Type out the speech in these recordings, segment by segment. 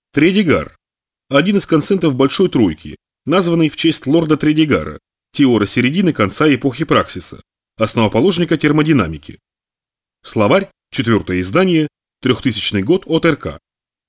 Тредигар – один из концентов Большой Тройки, названный в честь лорда Тредигара, теора середины конца эпохи Праксиса, основоположника термодинамики. Словарь, 4-е издание, 3000 год от РК.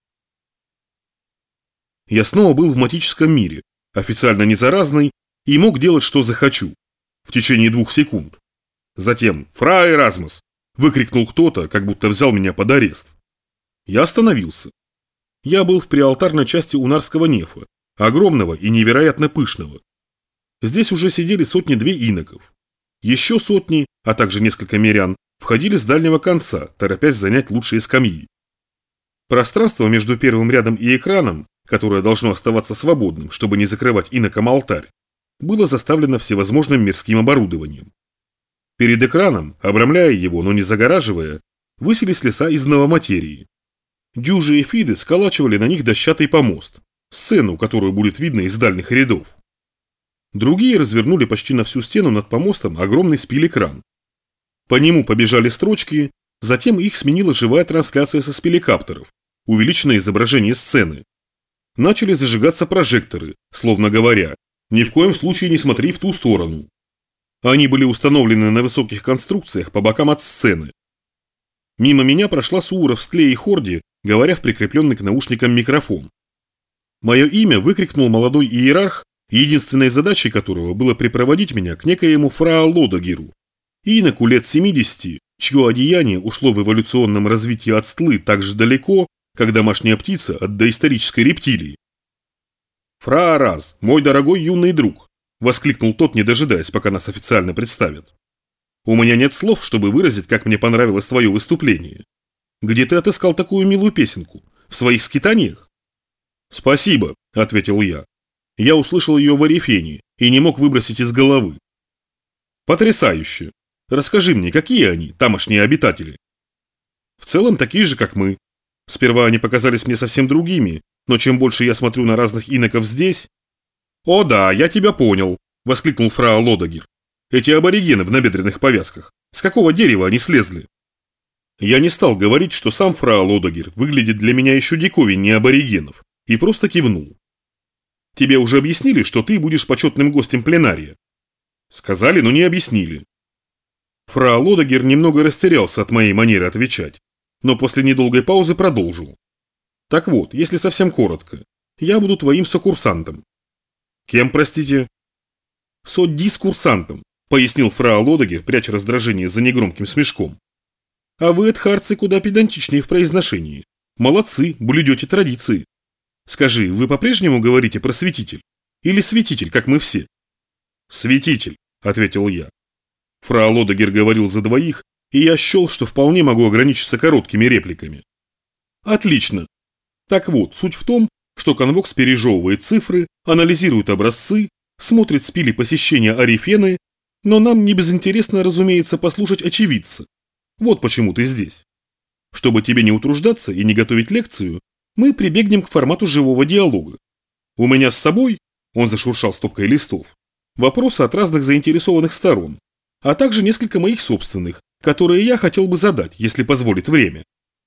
Я снова был в матическом мире, официально незаразный, и мог делать, что захочу, в течение 2 секунд. Затем «Фра Эразмус!» выкрикнул кто-то, как будто взял меня под арест. Я остановился. Я был в приалтарной части Унарского нефа, огромного и невероятно пышного. Здесь уже сидели 100-2 иноков. Еще сотни, а также несколько мирян, входили с дальнего конца, торопясь занять лучшие скамьи. Пространство между первым рядом и экраном, которое должно оставаться свободным, чтобы не закрывать инокам алтарь, было заставлено всевозможным мирским оборудованием. Перед экраном, обрамляя его, но не загораживая, высились леса из новоматерии. Дюжи и фиды сколачивали на них дощатый помост, сцену, которую будет видно из дальних рядов. Другие развернули почти на всю стену над помостом огромный спилекран. По нему побежали строчки, затем их сменила живая трансляция со спилекаптеров, увеличенное изображение сцены. Начали зажигаться прожекторы, словно говоря, ни в коем случае не смотри в ту сторону. Они были установлены на высоких конструкциях по бокам от сцены. Мимо меня прошла Суура в скле и хорде, говоря в прикрепленный к наушникам микрофон. Мое имя выкрикнул молодой иерарх, единственной задачей которого было припроводить меня к некоему фраа Лодогеру, иноку лет 70, чье одеяние ушло в эволюционном развитии от стлы так же далеко, как домашняя птица от доисторической рептилии. «Фраа Раз, мой дорогой юный друг!» – воскликнул тот, не дожидаясь, пока нас официально представят. «У меня нет слов, чтобы выразить, как мне понравилось твое выступление. Где ты отыскал такую милую песенку? В своих скитаниях?» «Спасибо», – ответил я. Я услышал ее в Арифене и не мог выбросить из головы. «Потрясающе! Расскажи мне, какие они, тамошние обитатели?» «В целом такие же, как мы. Сперва они показались мне совсем другими, но чем больше я смотрю на разных иноков здесь...» «О да, я тебя понял», – воскликнул фраа Лодогер. «Эти аборигены в набедренных повязках. С какого дерева они слезли?» Я не стал говорить, что сам фраа Лодогер выглядит для меня еще диковиннее аборигенов, и просто кивнул. «Тебе уже объяснили, что ты будешь почетным гостем пленария?» «Сказали, но не объяснили». Фраа Лодогер немного растерялся от моей манеры отвечать, но после недолгой паузы продолжил. «Так вот, если совсем коротко, я буду твоим сокурсантом». «Кем, простите?» «Содискурсантом», пояснил фраа Лодогер, пряча раздражение за негромким смешком. «А вы, эдхарцы, куда педантичнее в произношении. Молодцы, блюдете традиции. Скажи, вы по-прежнему говорите просветитель? Или святитель, как мы все?» «Святитель», ответил я. Фраа Лодогер говорил за двоих, и я счел, что вполне могу ограничиться короткими репликами. «Отлично. Так вот, суть в том, что Конвокс пережевывает цифры, анализирует образцы, смотрит спили посещения Арифены, но нам не безинтересно, разумеется, послушать очевидца. Вот почему ты здесь. Чтобы тебе не утруждаться и не готовить лекцию, мы прибегнем к формату живого диалога. У меня с собой, он зашуршал стопкой листов, вопросы от разных заинтересованных сторон, а также несколько моих собственных, которые я хотел бы задать, если позволит время.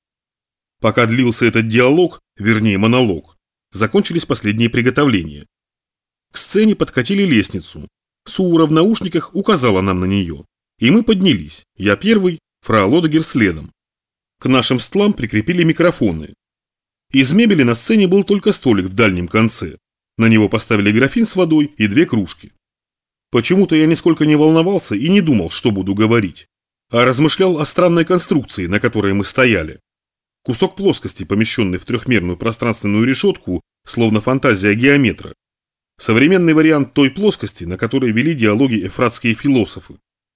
Пока длился этот диалог, вернее монолог, закончились последние приготовления. К сцене подкатили лестницу. Суура в наушниках указала нам на нее, и мы поднялись, я первый, фраа Лодогер следом. К нашим стлам прикрепили микрофоны. Из мебели на сцене был только столик в дальнем конце. На него поставили графин с водой и 2 кружки. Почему-то я нисколько не волновался и не думал, что буду говорить, а размышлял о странной конструкции, на которой мы стояли. Кусок плоскости, помещенный в трехмерную пространственную решетку, словно фантазия геометра. Современный вариант той плоскости, на которой вели диалоги эфратские философы.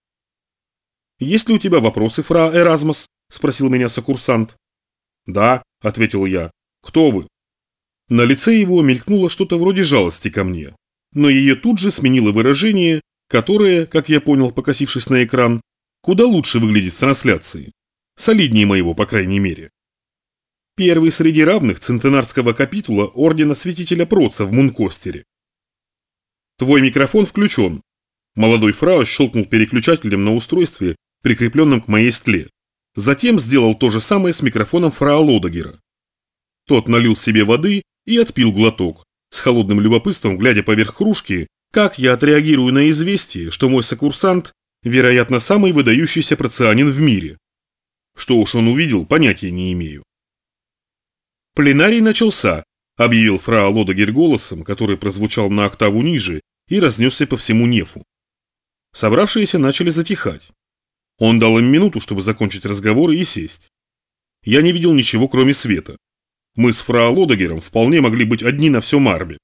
«Есть ли у тебя вопросы, фраа Эразмус?» – спросил меня сокурсант. «Да», – ответил я. «Кто вы?» На лице его мелькнуло что-то вроде жалости ко мне, но ее тут же сменило выражение, которое, как я понял, покосившись на экран, куда лучше выглядит с трансляции. Солиднее моего, по крайней мере. Первый среди равных центенарского капитула Ордена Святителя Проца в Мункостере. «Твой микрофон включен». Молодой фрау щелкнул переключателем на устройстве, прикрепленном к моей стле. Затем сделал то же самое с микрофоном фраа Лодогера. Тот налил себе воды и отпил глоток, с холодным любопытством глядя поверх кружки, как я отреагирую на известие, что мой сокурсант, вероятно, самый выдающийся процианин в мире. Что уж он увидел, понятия не имею. «Пленарий начался», — объявил фрау Лодогер голосом, который прозвучал на октаву ниже и разнесся по всему нефу. Собравшиеся начали затихать. Он дал им минуту, чтобы закончить разговоры и сесть. Я не видел ничего, кроме света. Мы с фрау Лодогером вполне могли быть одни на всем Арбе.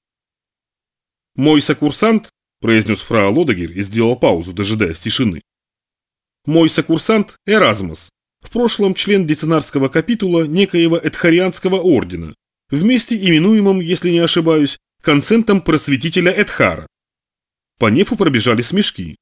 «Мой сокурсант», — произнес фрау Лодогер и сделал паузу, дожидаясь тишины. «Мой сокурсант Эразмос, в прошлом член деценарского капитула некоего Эдхарианского ордена, вместе именуемым, если не ошибаюсь, концентом просветителя Эдхара». По нефу пробежали смешки.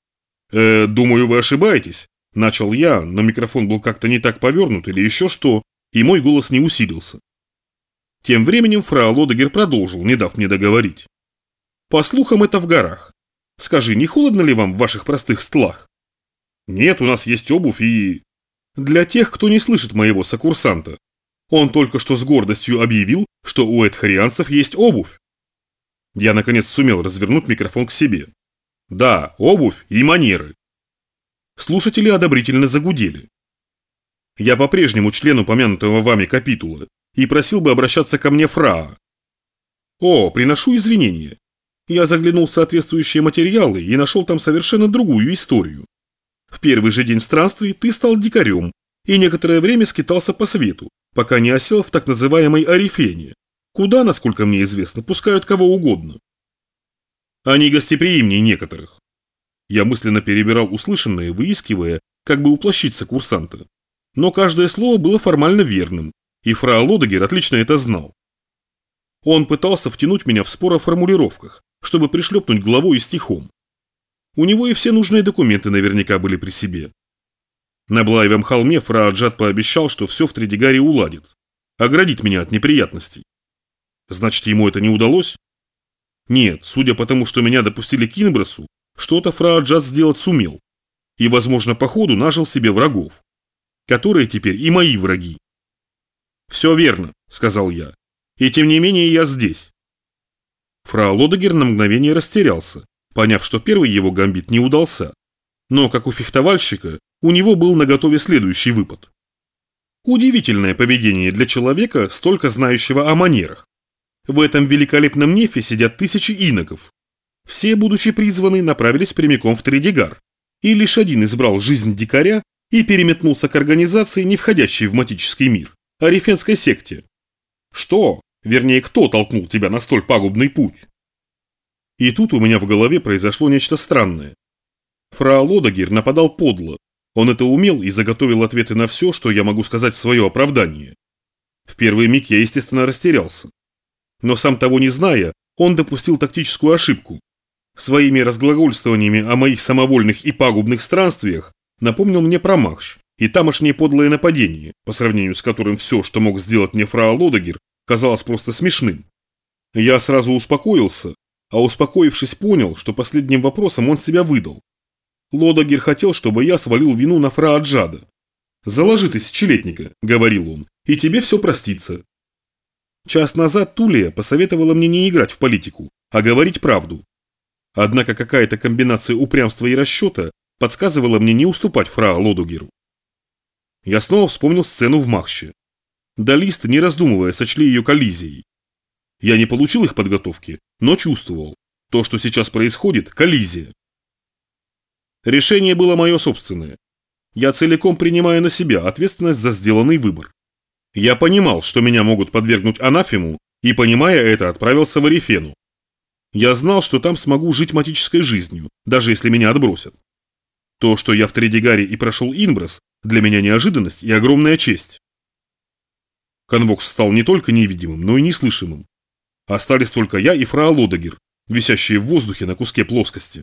«Думаю, вы ошибаетесь», — начал я, но микрофон был как-то не так повернут или еще что, и мой голос не усилился. Тем временем фрау Лодогер продолжил, не дав мне договорить. «По слухам, это в горах. Скажи, не холодно ли вам в ваших простых стлах?» «Нет, у нас есть обувь и...» «Для тех, кто не слышит моего сокурсанта. Он только что с гордостью объявил, что у эдхарианцев есть обувь». Я, наконец, сумел развернуть микрофон к себе. «Да, обувь и манеры». Слушатели одобрительно загудели. «Я по-прежнему член упомянутого вами капитула и просил бы обращаться ко мне фраа». «О, приношу извинения. Я заглянул в соответствующие материалы и нашел там совершенно другую историю. В первый же день странствий ты стал дикарем и некоторое время скитался по свету, пока не осел в так называемой Арифене, куда, насколько мне известно, пускают кого угодно. Они гостеприимнее некоторых». Я мысленно перебирал услышанное, выискивая, как бы уплощить сокурсанта. Но каждое слово было формально верным, и фрау Лодогер отлично это знал. Он пытался втянуть меня в спор о формулировках, чтобы пришлепнуть головой и стихом. У него и все нужные документы наверняка были при себе. На Блаевом холме фрау Джад пообещал, что все в Тридигаре уладит, оградит меня от неприятностей. Значит, ему это не удалось? Нет, судя по тому, что меня допустили к Инбросу, что-то фрау Джад сделать сумел. И, возможно, по ходу нажил себе врагов, которые теперь и мои враги. «Все верно», — сказал я. «И тем не менее я здесь». Фрау Лодогер на мгновение растерялся, поняв, что первый его гамбит не удался. Но, как у фехтовальщика, у него был наготове следующий выпад. Удивительное поведение для человека, столько знающего о манерах. В этом великолепном нефе сидят тысячи иноков. Все, будучи призваны, направились прямиком в Тридигар. И лишь один избрал жизнь дикаря и переметнулся к организации, не входящей в матический мир, Арифенской секте. Что? Вернее, кто толкнул тебя на столь пагубный путь? И тут у меня в голове произошло нечто странное. Фрау Лодогер нападал подло. Он это умел и заготовил ответы на все, что я могу сказать в свое оправдание. В первый миг я, естественно, растерялся. Но сам того не зная, он допустил тактическую ошибку. Своими разглагольствованиями о моих самовольных и пагубных странствиях напомнил мне про Махш и тамошнее подлое нападение, по сравнению с которым все, что мог сделать мне фрау Лодогер, казалось просто смешным. Я сразу успокоился, а успокоившись понял, что последним вопросом он себя выдал. Лодогер хотел, чтобы я свалил вину на фрау Джада. «Заложи тысячелетника», — говорил он, — «и тебе все простится». Час назад Тулия посоветовала мне не играть в политику, а говорить правду. Однако какая-то комбинация упрямства и расчета подсказывала мне не уступать фрау Лодогеру. Я снова вспомнил сцену в Махше. Далисты, не раздумывая, сочли ее коллизией. Я не получил их подготовки, но чувствовал. То, что сейчас происходит, коллизия. Решение было мое собственное. Я целиком принимаю на себя ответственность за сделанный выбор. Я понимал, что меня могут подвергнуть анафему, и, понимая это, отправился в Арифену. Я знал, что там смогу жить матической жизнью, даже если меня отбросят. То, что я в Тридигаре и прошел Инброс, для меня неожиданность и огромная честь. Конвокс стал не только невидимым, но и неслышимым. Остались только я и фрау Лодогер, висящие в воздухе на куске плоскости.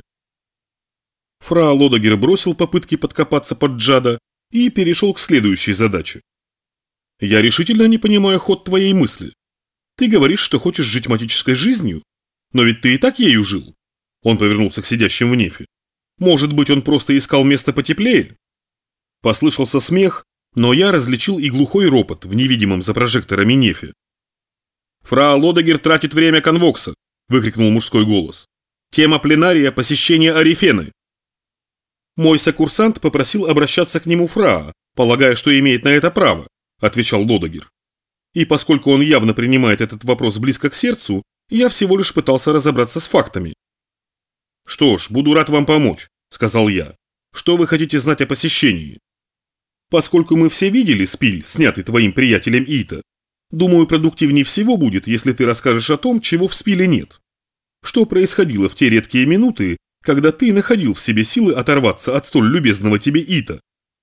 Фрау Лодогер бросил попытки подкопаться под Джада и перешел к следующей задаче. «Я решительно не понимаю ход твоей мысли. Ты говоришь, что хочешь жить матической жизнью, но ведь ты и так ею жил». Он повернулся к сидящим в нефе. «Может быть, он просто искал место потеплее?» Послышался смех, но я различил и глухой ропот в невидимом за прожекторами нефе. «Фра Лодогер тратит время конвокса!» – выкрикнул мужской голос. «Тема пленария – посещение Арифены!» «Мой сокурсант попросил обращаться к нему Фраа, полагая, что имеет на это право», – отвечал Лодогер. «И поскольку он явно принимает этот вопрос близко к сердцу, я всего лишь пытался разобраться с фактами». «Что ж, буду рад вам помочь», – сказал я. «Что вы хотите знать о посещении?» «Поскольку мы все видели спиль, снятый твоим приятелем Ита, думаю, продуктивнее всего будет, если ты расскажешь о том, чего в спиле нет. Что происходило в те редкие минуты, когда ты находил в себе силы оторваться от столь любезного тебе Ита?»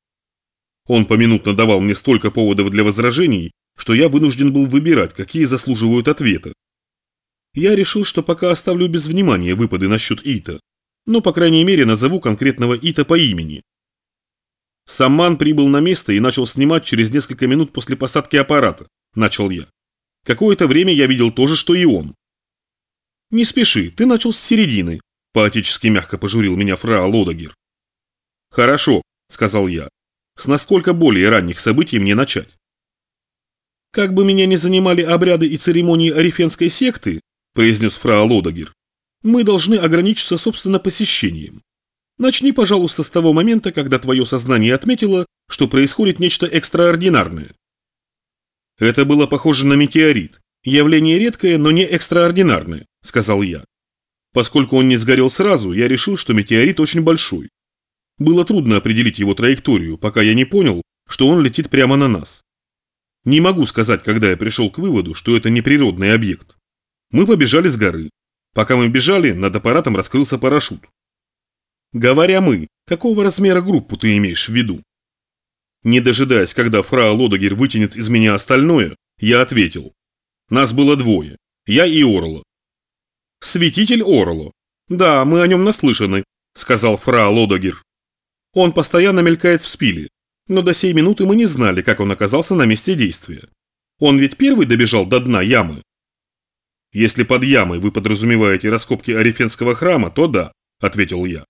Он поминутно давал мне столько поводов для возражений, что я вынужден был выбирать, какие заслуживают ответа. Я решил, что пока оставлю без внимания выпады насчет Ита, но, по крайней мере, назову конкретного Ита по имени. Самман прибыл на место и начал снимать через несколько минут после посадки аппарата, начал я. Какое-то время я видел то же, что и он. «Не спеши, ты начал с середины», – поотечески мягко пожурил меня Фраа Лодогер. «Хорошо», – сказал я. «С насколько более ранних событий мне начать?» «Как бы меня ни занимали обряды и церемонии арифенской секты», – произнес Фраа Лодогер, – «мы должны ограничиться, собственно, посещением. Начни, пожалуйста, с того момента, когда твое сознание отметило, что происходит нечто экстраординарное». «Это было похоже на метеорит. Явление редкое, но не экстраординарное», – сказал я. Поскольку он не сгорел сразу, я решил, что метеорит очень большой. Было трудно определить его траекторию, пока я не понял, что он летит прямо на нас. Не могу сказать, когда я пришел к выводу, что это не природный объект. Мы побежали с горы. Пока мы бежали, над аппаратом раскрылся парашют. Говоря «мы», какого размера группу ты имеешь в виду? Не дожидаясь, когда Фраа Лодогер вытянет из меня остальное, я ответил. Нас было двое. Я и Орло. «Святитель Орло. Да, мы о нем наслышаны», — сказал Фраа Лодогер. «Он постоянно мелькает в спиле, но до сей минуты мы не знали, как он оказался на месте действия. Он ведь первый добежал до дна ямы». «Если под ямой вы подразумеваете раскопки Арифенского храма, то да», — ответил я.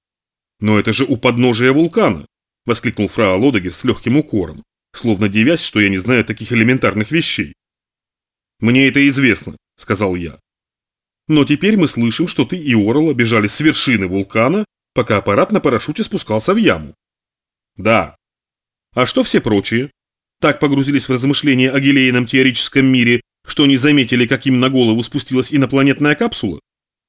«Но это же у подножия вулкана», — воскликнул Фраа Лодогер с легким укором, словно дивясь, что я не знаю таких элементарных вещей. «Мне это известно», — сказал я. «Но теперь мы слышим, что ты и Орло бежали с вершины вулкана, пока аппарат на парашюте спускался в яму». «Да». «А что все прочие? Так погрузились в размышления о гелейном теорическом мире, что не заметили, как им на голову спустилась инопланетная капсула?»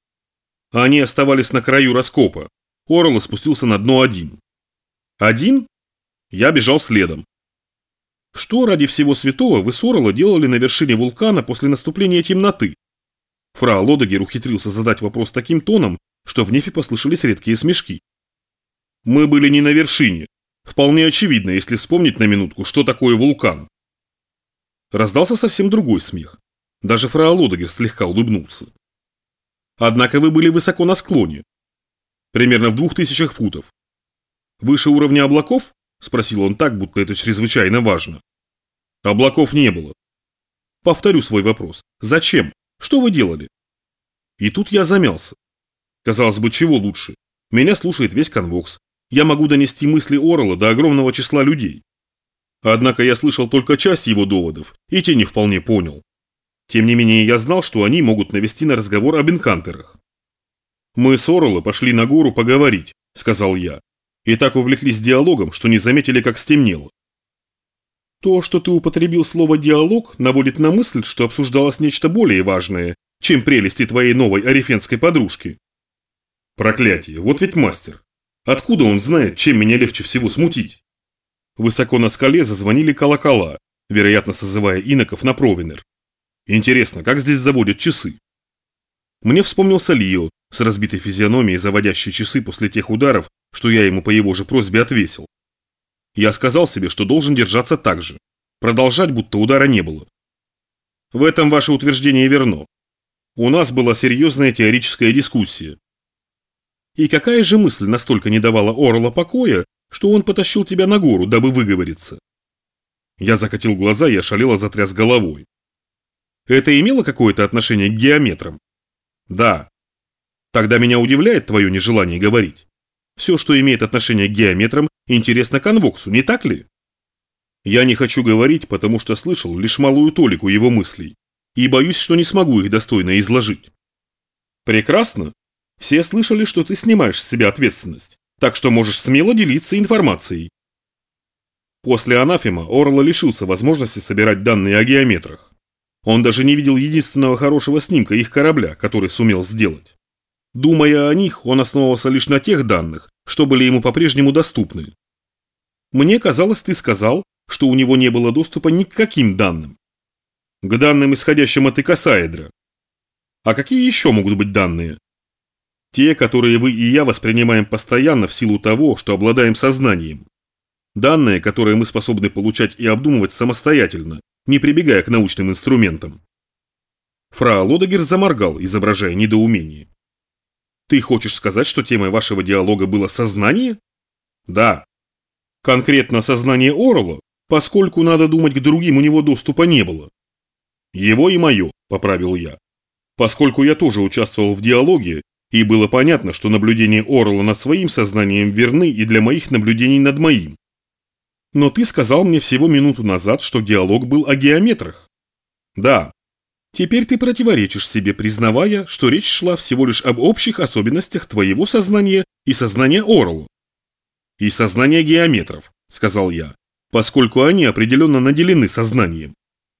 «Они оставались на краю раскопа. Орло спустился на дно один». «Один?» Я бежал следом. «Что ради всего святого вы с Орло делали на вершине вулкана после наступления темноты?» Фраа Лодогер ухитрился задать вопрос таким тоном, что в нефе послышались редкие смешки. «Мы были не на вершине. Вполне очевидно, если вспомнить на минутку, что такое вулкан». Раздался совсем другой смех. Даже Фраа Лодогер слегка улыбнулся. «Однако вы были высоко на склоне. Примерно в 2000 футов. Выше уровня облаков?» – спросил он так, будто это чрезвычайно важно. «Облаков не было». «Повторю свой вопрос. Зачем? Что вы делали?» И тут я замялся. Казалось бы, чего лучше? Меня слушает весь конвокс. Я могу донести мысли Орло до огромного числа людей. Однако я слышал только часть его доводов, и те не вполне понял. Тем не менее, я знал, что они могут навести на разговор об инкантерах. «Мы с Орло пошли на гору поговорить», — сказал я, и так увлеклись диалогом, что не заметили, как стемнело. «То, что ты употребил слово «диалог», наводит на мысль, что обсуждалось нечто более важное, чем прелести твоей новой арифенской подружки». «Проклятие, вот ведь мастер! Откуда он знает, чем меня легче всего смутить?» Высоко на скале зазвонили колокола, вероятно, созывая иноков на провенер. Интересно, как здесь заводят часы? Мне вспомнился Лио с разбитой физиономией, заводящий часы после тех ударов, что я ему по его же просьбе отвесил. Я сказал себе, что должен держаться так же, продолжать, будто удара не было. В этом ваше утверждение верно. У нас была серьезная теоретическая дискуссия. И какая же мысль настолько не давала Орло покоя, что он потащил тебя на гору, дабы выговориться? Я закатил глаза и ошалело затряс головой. Это имело какое-то отношение к геометрам? Да. Тогда меня удивляет твое нежелание говорить. Все, что имеет отношение к геометрам, интересно конвоксу, не так ли? Я не хочу говорить, потому что слышал лишь малую толику его мыслей. и боюсь, что не смогу их достойно изложить. Прекрасно. Все слышали, что ты снимаешь с себя ответственность, так что можешь смело делиться информацией. После анафема Орла лишился возможности собирать данные о геометрах. Он даже не видел единственного хорошего снимка их корабля, который сумел сделать. Думая о них, он основывался лишь на тех данных, что были ему по-прежнему доступны. Мне казалось, ты сказал, что у него не было доступа ни к каким данным. К данным, исходящим от икосаэдра. А какие еще могут быть данные? Те, которые вы и я воспринимаем постоянно в силу того, что обладаем сознанием. Данные, которые мы способны получать и обдумывать самостоятельно, не прибегая к научным инструментам. Фрау Лодегер заморгал, изображая недоумение. Ты хочешь сказать, что темой вашего диалога было сознание? Да. Конкретно сознание Орла, поскольку, надо думать, к другим у него доступа не было. Его и мое, поправил я. Поскольку я тоже участвовал в диалоге, и было понятно, что наблюдения Орла над своим сознанием верны и для моих наблюдений над моим. Но ты сказал мне всего минуту назад, что диалог был о геометрах. Да. Теперь ты противоречишь себе, признавая, что речь шла всего лишь об общих особенностях твоего сознания и сознания Орла. И сознания геометров, сказал я, поскольку они определенно наделены сознанием.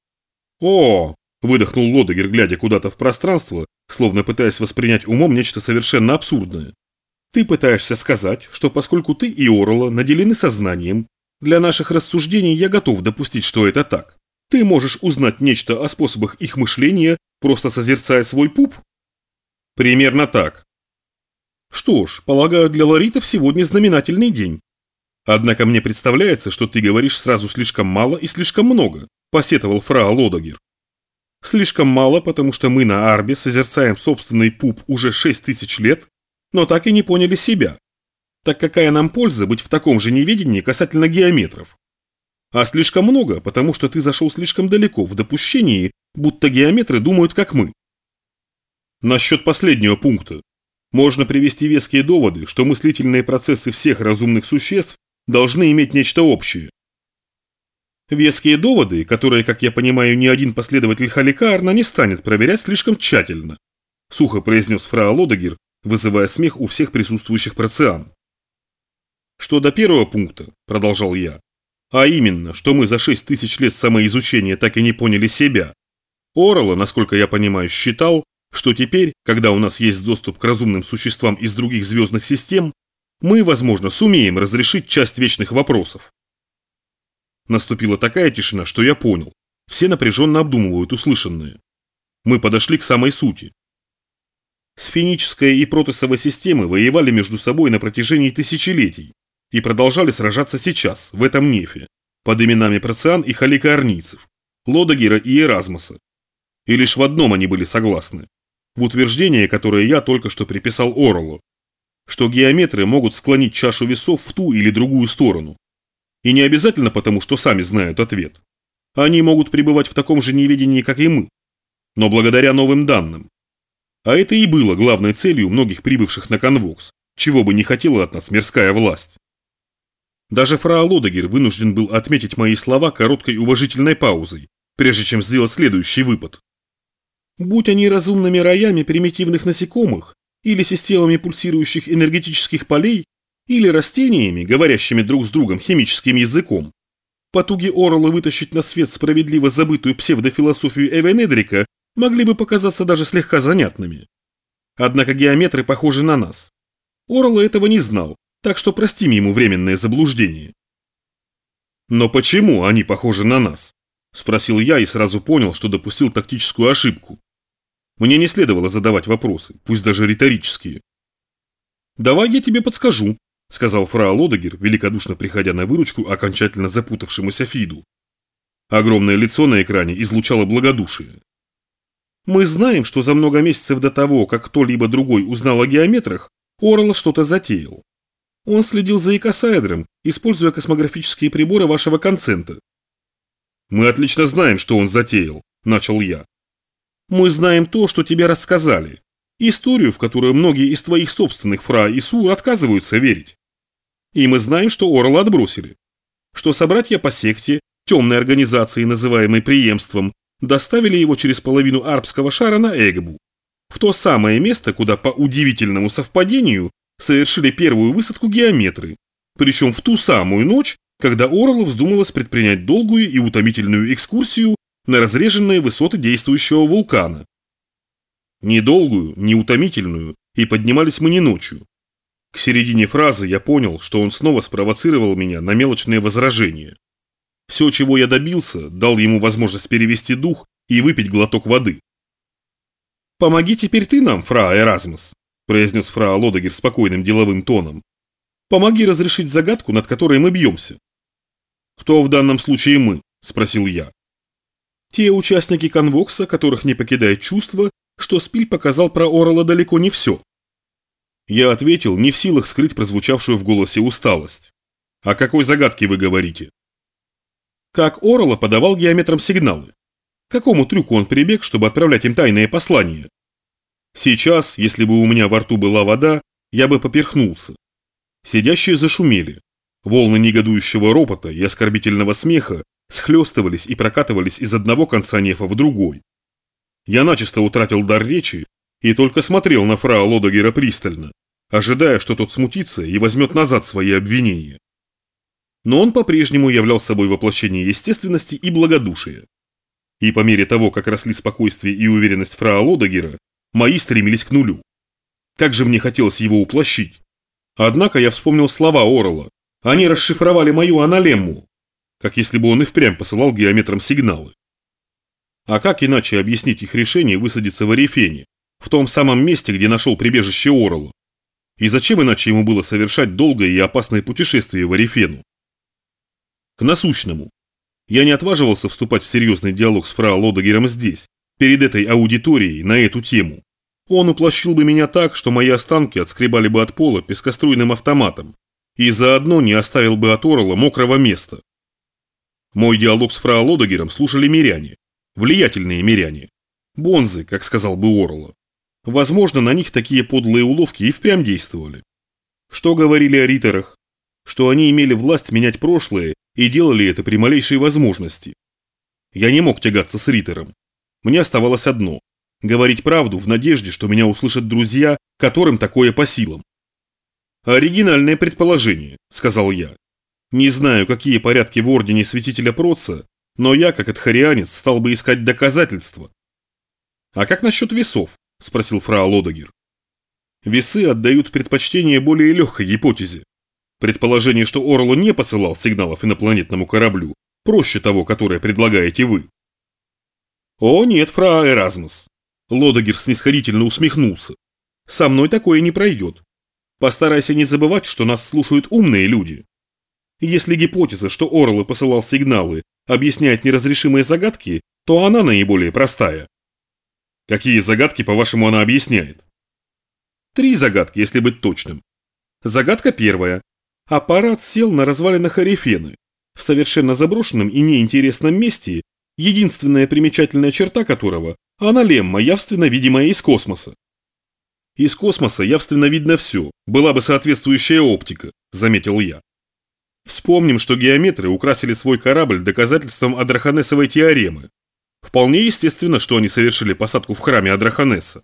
О, выдохнул Лодегер, глядя куда-то в пространство, словно пытаясь воспринять умом нечто совершенно абсурдное. Ты пытаешься сказать, что поскольку ты и Орла наделены сознанием, для наших рассуждений я готов допустить, что это так. Ты можешь узнать нечто о способах их мышления, просто созерцая свой пуп? Примерно так. Что ж, полагаю, для ларитов сегодня знаменательный день. Однако мне представляется, что ты говоришь сразу слишком мало и слишком много, посетовал фрау Лодегер. Слишком мало, потому что мы на Арбе созерцаем собственный пуп уже 6000 лет, но так и не поняли себя. Так какая нам польза быть в таком же неведении касательно геометров? А слишком много, потому что ты зашел слишком далеко в допущении, будто геометры думают как мы. Насчет последнего пункта. Можно привести веские доводы, что мыслительные процессы всех разумных существ должны иметь нечто общее. Веские доводы, которые, как я понимаю, ни один последователь Халикаарна не станет проверять слишком тщательно, сухо произнес фрау Лодегер, вызывая смех у всех присутствующих проциан. Что до первого пункта, продолжал я, а именно, что мы за 6000 лет самоизучения так и не поняли себя, Орла, насколько я понимаю, считал, что теперь, когда у нас есть доступ к разумным существам из других звездных систем, мы, возможно, сумеем разрешить часть вечных вопросов. Наступила такая тишина, что я понял. Все напряженно обдумывают услышанное. Мы подошли к самой сути. Сфеническая и протосовая системы воевали между собой на протяжении тысячелетий и продолжали сражаться сейчас, в этом нефе, под именами проциан и халикаарнийцев, Лодегера и Эразмоса. И лишь в одном они были согласны. В утверждение, которое я только что приписал Орлу, что геометры могут склонить чашу весов в ту или другую сторону. И не обязательно потому, что сами знают ответ. Они могут пребывать в таком же неведении, как и мы, но благодаря новым данным. А это и было главной целью многих прибывших на Конвокс, чего бы не хотела от нас мирская власть. Даже фрау Лодегер вынужден был отметить мои слова короткой уважительной паузой, прежде чем сделать следующий выпад. Будь они разумными роями примитивных насекомых, или системами пульсирующих энергетических полей, или растениями, говорящими друг с другом химическим языком, потуги Орла вытащить на свет справедливо забытую псевдофилософию Эвенедрика могли бы показаться даже слегка занятными. Однако геометры похожи на нас. Орла этого не знал, так что простим ему временное заблуждение. «Но почему они похожи на нас?» – спросил я и сразу понял, что допустил тактическую ошибку. Мне не следовало задавать вопросы, пусть даже риторические. «Давай я тебе подскажу», – сказал фрау Лодегер, великодушно приходя на выручку окончательно запутавшемуся Фиду. Огромное лицо на экране излучало благодушие. «Мы знаем, что за много месяцев до того, как кто-либо другой узнал о геометрах, Орл что-то затеял. Он следил за икосаэдром, используя космографические приборы вашего концента». «Мы отлично знаем, что он затеял», – начал я. «Мы знаем то, что тебе рассказали. Историю, в которую многие из твоих собственных фра и сур отказываются верить. И мы знаем, что Орла отбросили. Что собратья по секте, темной организации, называемой преемством, доставили его через половину арбского шара на Эгбу, в то самое место, куда по удивительному совпадению совершили первую высадку геометры, причем в ту самую ночь, когда Орлу вздумалось предпринять долгую и утомительную экскурсию на разреженные высоты действующего вулкана. Ни долгую, ни утомительную, и поднимались мы не ночью. К середине фразы я понял, что он снова спровоцировал меня на мелочные возражения. Все, чего я добился, дал ему возможность перевести дух и выпить глоток воды. «Помоги теперь ты нам, фра Эразмус», – произнес фра Лодогер спокойным деловым тоном. «Помоги разрешить загадку, над которой мы бьемся». «Кто в данном случае мы?» – спросил я. «Те участники конвокса, которых не покидает чувство, что Спиль показал про Орла далеко не все». Я ответил, не в силах скрыть прозвучавшую в голосе усталость. «О какой загадке вы говорите?» Как Орла подавал геометрам сигналы? К какому трюку он прибег, чтобы отправлять им тайные послания? Сейчас, если бы у меня во рту была вода, я бы поперхнулся. Сидящие зашумели. Волны негодующего ропота и оскорбительного смеха схлестывались и прокатывались из одного конца нефа в другой. Я начисто утратил дар речи и только смотрел на фра Лодогера пристально, ожидая, что тот смутится и возьмет назад свои обвинения. Но он по-прежнему являл собой воплощение естественности и благодушия. И по мере того, как росли спокойствие и уверенность фра Лодогера, мои стремились к нулю. Как же мне хотелось его уплощить. Однако я вспомнил слова Орла. Они расшифровали мою аналемму, как если бы он и впрямь посылал геометрам сигналы. А как иначе объяснить их решение высадиться в Арифене, в том самом месте, где нашел прибежище Орла? И зачем иначе ему было совершать долгое и опасное путешествие в Арифену? К насущному. Я не отваживался вступать в серьезный диалог с фра Лодогером здесь, перед этой аудиторией, на эту тему. Он уплощил бы меня так, что мои останки отскребали бы от пола пескоструйным автоматом, и заодно не оставил бы от Орла мокрого места. Мой диалог с фра Лодогером слушали миряне, влиятельные миряне, бонзы, как сказал бы Орла. Возможно, на них такие подлые уловки и впрямь действовали. Что говорили о риторах? Что они имели власть менять прошлое и делали это при малейшей возможности. Я не мог тягаться с ритором. Мне оставалось одно – говорить правду в надежде, что меня услышат друзья, которым такое по силам. «Оригинальное предположение», – сказал я. «Не знаю, какие порядки в ордене святителя Проца, но я, как адхарианец, стал бы искать доказательства». «А как насчет весов?» – спросил фра Лодогер. «Весы отдают предпочтение более легкой гипотезе. Предположение, что Орло не посылал сигналов инопланетному кораблю, проще того, которое предлагаете вы». «О нет, фра Эразмус», – Лодогер снисходительно усмехнулся. «Со мной такое не пройдет. Постарайся не забывать, что нас слушают умные люди. Если гипотеза, что Орло посылал сигналы, объясняет неразрешимые загадки, то она наиболее простая». «Какие загадки, по-вашему, она объясняет?» 3 загадки, если быть точным. Загадка первая. Аппарат сел на развалинах Арифены, в совершенно заброшенном и неинтересном месте, единственная примечательная черта которого – аналемма, явственно видимая из космоса. Из космоса явственно видно все, была бы соответствующая оптика, заметил я. Вспомним, что геометры украсили свой корабль доказательством Адраханесовой теоремы. Вполне естественно, что они совершили посадку в храме Адраханеса.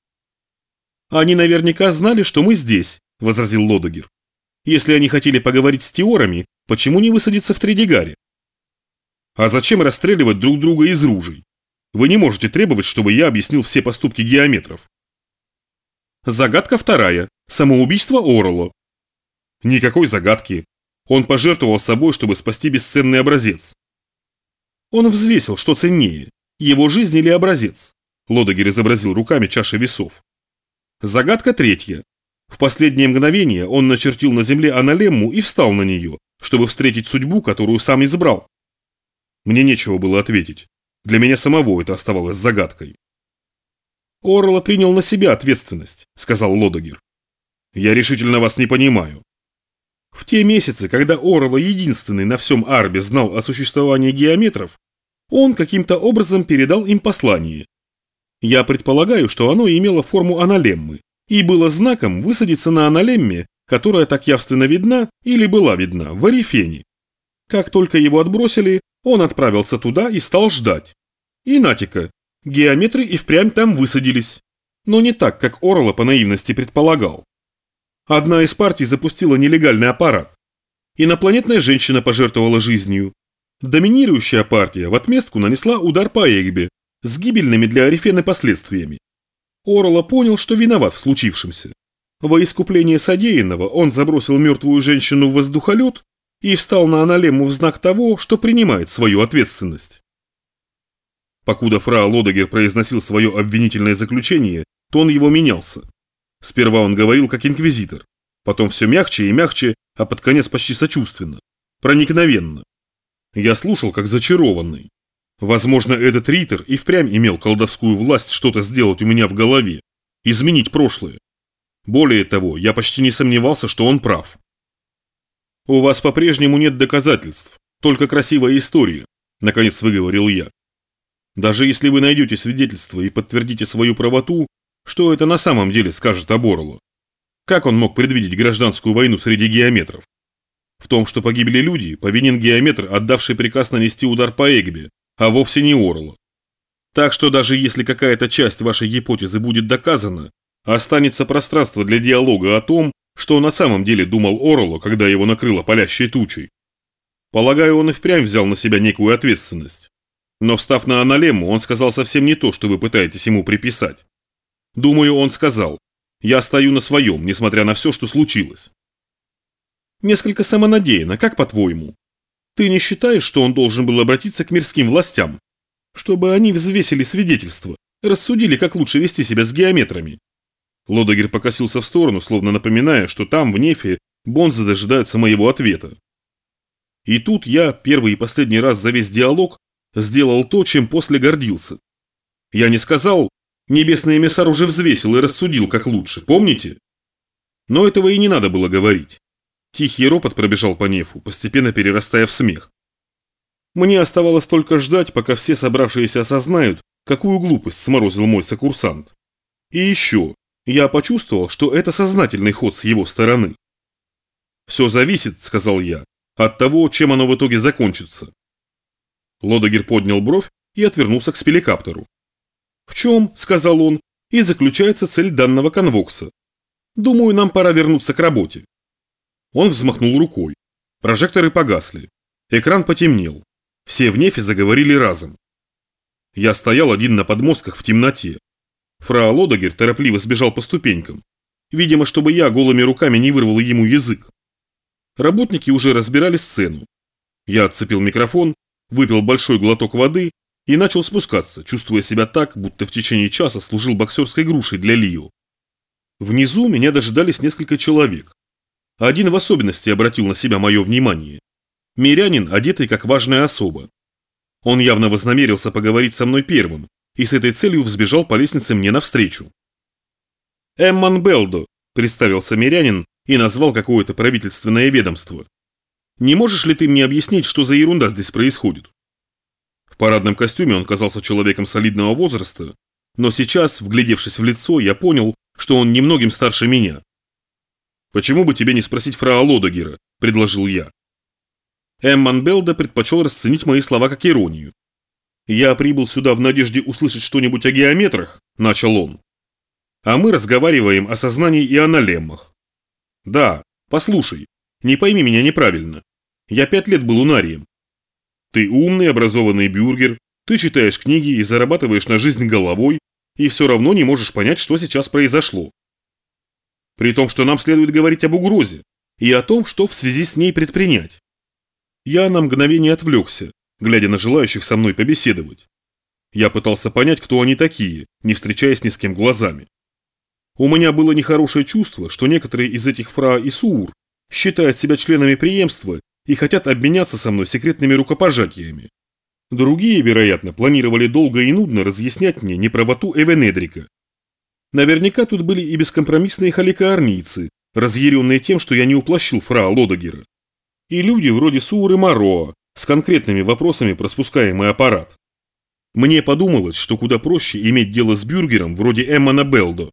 «Они наверняка знали, что мы здесь», – возразил Лодогер. «Если они хотели поговорить с теорами, почему не высадиться в Тридигаре?» «А зачем расстреливать друг друга из ружей? Вы не можете требовать, чтобы я объяснил все поступки геометров». Загадка вторая. Самоубийство Орло. Никакой загадки. Он пожертвовал собой, чтобы спасти бесценный образец. Он взвесил, что ценнее, его жизнь или образец. Лодогер изобразил руками чаши весов. Загадка третья. В последнее мгновение он начертил на земле аналемму и встал на нее, чтобы встретить судьбу, которую сам избрал. Мне нечего было ответить. Для меня самого это оставалось загадкой. «Орло принял на себя ответственность», — сказал Лодогер. «Я решительно вас не понимаю». В те месяцы, когда Орло единственный на всем Арбе знал о существовании геометров, он каким-то образом передал им послание. Я предполагаю, что оно имело форму аналеммы и было знаком высадиться на аналемме, которая так явственно видна или была видна в Арифене. Как только его отбросили, он отправился туда и стал ждать. И натика, геометры и впрямь там высадились. Но не так, как Орла по наивности предполагал. Одна из партий запустила нелегальный аппарат. Инопланетная женщина пожертвовала жизнью. Доминирующая партия в отместку нанесла удар по Эгбе с гибельными для Арифены последствиями. Орла понял, что виноват в случившемся. Во искупление содеянного он забросил мертвую женщину в воздухолет и встал на аналему в знак того, что принимает свою ответственность. Покуда фра Лодогер произносил свое обвинительное заключение, тон его менялся. Сперва он говорил как инквизитор, потом все мягче и мягче, а под конец почти сочувственно, проникновенно. Я слушал как зачарованный. Возможно, этот Риттер и впрямь имел колдовскую власть что-то сделать у меня в голове, изменить прошлое. Более того, я почти не сомневался, что он прав. «У вас по-прежнему нет доказательств, только красивая история», – наконец выговорил я. «Даже если вы найдете свидетельство и подтвердите свою правоту, что это на самом деле скажет об Орло? Как он мог предвидеть гражданскую войну среди геометров? В том, что погибли люди, повинен геометр, отдавший приказ нанести удар по Эгбе, а вовсе не Орло. Так что даже если какая-то часть вашей гипотезы будет доказана, останется пространство для диалога о том, что на самом деле думал Орло, когда его накрыло палящей тучей. Полагаю, он и впрямь взял на себя некую ответственность. Но встав на аналему, он сказал совсем не то, что вы пытаетесь ему приписать. Думаю, он сказал: «Я стою на своем, несмотря на все, что случилось». Несколько самонадеянно, как по-твоему? Ты не считаешь, что он должен был обратиться к мирским властям, чтобы они взвесили свидетельства, рассудили, как лучше вести себя с геометрами? Лодогер покосился в сторону, словно напоминая, что там, в Нефе, бонзы дожидаются моего ответа. И тут я, первый и последний раз за весь диалог, сделал то, чем после гордился. Я не сказал: «Небесный эмиссар уже взвесил и рассудил, как лучше», помните? Но этого и не надо было говорить. Тихий ропот пробежал по Нефу, постепенно перерастая в смех. Мне оставалось только ждать, пока все собравшиеся осознают, какую глупость сморозил мой сокурсант. И еще, я почувствовал, что это сознательный ход с его стороны. «Все зависит, — сказал я, — от того, чем оно в итоге закончится». Лодогер поднял бровь и отвернулся к спелекаптору. «В чем, — сказал он, — и заключается цель данного конвокса. Думаю, нам пора вернуться к работе». Он взмахнул рукой. Прожекторы погасли. Экран потемнел. Все в Нефе заговорили разом. Я стоял один на подмостках в темноте. Фра Лодогер торопливо сбежал по ступенькам. Видимо, чтобы я голыми руками не вырвал ему язык. Работники уже разбирали сцену. Я отцепил микрофон, выпил большой глоток воды и начал спускаться, чувствуя себя так, будто в течение часа служил боксерской грушей для Лио. Внизу меня дожидались несколько человек. Один в особенности обратил на себя мое внимание. Мирянин, одетый как важная особа. Он явно вознамерился поговорить со мной первым, и с этой целью взбежал по лестнице мне навстречу. «Эмман Белдо», – представился мирянин и назвал какое-то правительственное ведомство. «Не можешь ли ты мне объяснить, что за ерунда здесь происходит?» В парадном костюме он казался человеком солидного возраста, но сейчас, вглядевшись в лицо, я понял, что он немногим старше меня. «Почему бы тебе не спросить фрау Лодогера?» – предложил я. Эмман Белдо предпочел расценить мои слова как иронию. «Я прибыл сюда в надежде услышать что-нибудь о геометрах», – начал он. «А мы разговариваем о сознании и о налеммах. Да, послушай, не пойми меня неправильно. Я 5 лет был унарием. Ты умный, образованный бюргер, ты читаешь книги и зарабатываешь на жизнь головой, и все равно не можешь понять, что сейчас произошло. При том, что нам следует говорить об угрозе и о том, что в связи с ней предпринять». Я на мгновение отвлекся, глядя на желающих со мной побеседовать. Я пытался понять, кто они такие, не встречаясь ни с кем глазами. У меня было нехорошее чувство, что некоторые из этих фра и суур считают себя членами преемства и хотят обменяться со мной секретными рукопожатиями. Другие, вероятно, планировали долго и нудно разъяснять мне неправоту Эвенедрика. Наверняка тут были и бескомпромиссные халикаарнийцы, разъяренные тем, что я не уплощил фра Лодогера. И люди вроде Сууры Мароа с конкретными вопросами про спускаемый аппарат. Мне подумалось, что куда проще иметь дело с бюргером вроде Эммана Белдо.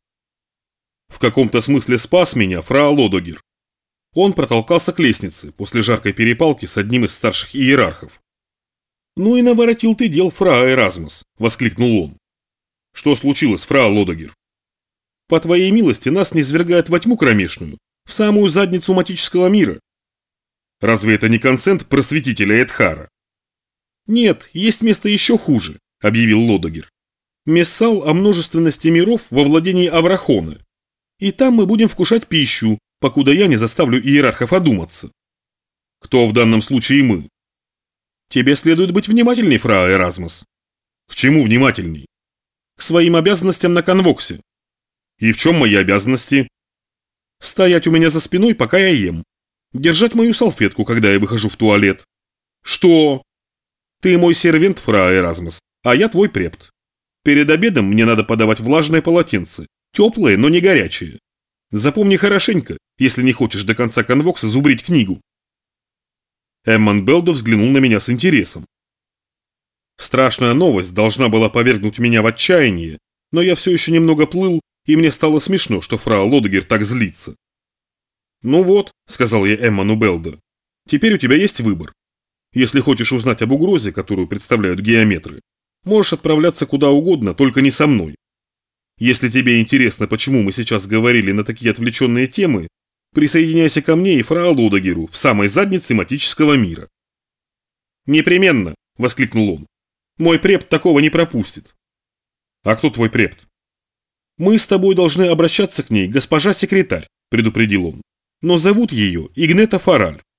В каком-то смысле спас меня фра Лодогер. Он протолкался к лестнице после жаркой перепалки с одним из старших иерархов. «Ну и наворотил ты дел, фра Эразмус», – воскликнул он. «Что случилось, фра Лодогер?» «По твоей милости нас низвергают во тьму кромешную, в самую задницу матического мира». «Разве это не консент просветителя Эдхара?» «Нет, есть место еще хуже», – объявил Лодогер. «Мессал о множественности миров во владении Аврахона. И там мы будем вкушать пищу, покуда я не заставлю иерархов одуматься». «Кто в данном случае мы?» «Тебе следует быть внимательней, фра Эразмус». «К чему внимательней?» «К своим обязанностям на конвоксе». «И в чем мои обязанности?» «Стоять у меня за спиной, пока я ем. Держать мою салфетку, когда я выхожу в туалет». «Что?» «Ты мой сервент, фра Эразмус, а я твой препт. Перед обедом мне надо подавать влажное полотенце, теплое, но не горячее. Запомни хорошенько, если не хочешь до конца конвокса зубрить книгу». Эммон Белдо взглянул на меня с интересом. Страшная новость должна была повергнуть меня в отчаяние, но я все еще немного плыл, и мне стало смешно, что фрау Лодогер так злится. «Ну вот», — сказал я Эммону Белдо, — «теперь у тебя есть выбор. Если хочешь узнать об угрозе, которую представляют геометры, можешь отправляться куда угодно, только не со мной. Если тебе интересно, почему мы сейчас говорили на такие отвлеченные темы, присоединяйся ко мне и фрау Лодогеру в самой заднице матического мира». «Непременно», — воскликнул он. «Мой препт такого не пропустит». «А кто твой препт?» «Мы с тобой должны обращаться к ней, госпожа секретарь», — предупредил он. «Но зовут ее Игнета Фараль».